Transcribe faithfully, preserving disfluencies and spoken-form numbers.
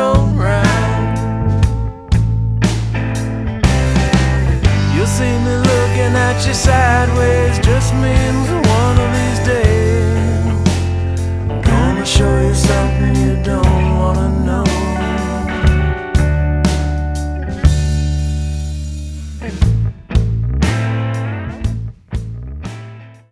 own right. You'll see me looking at you sideways, just me and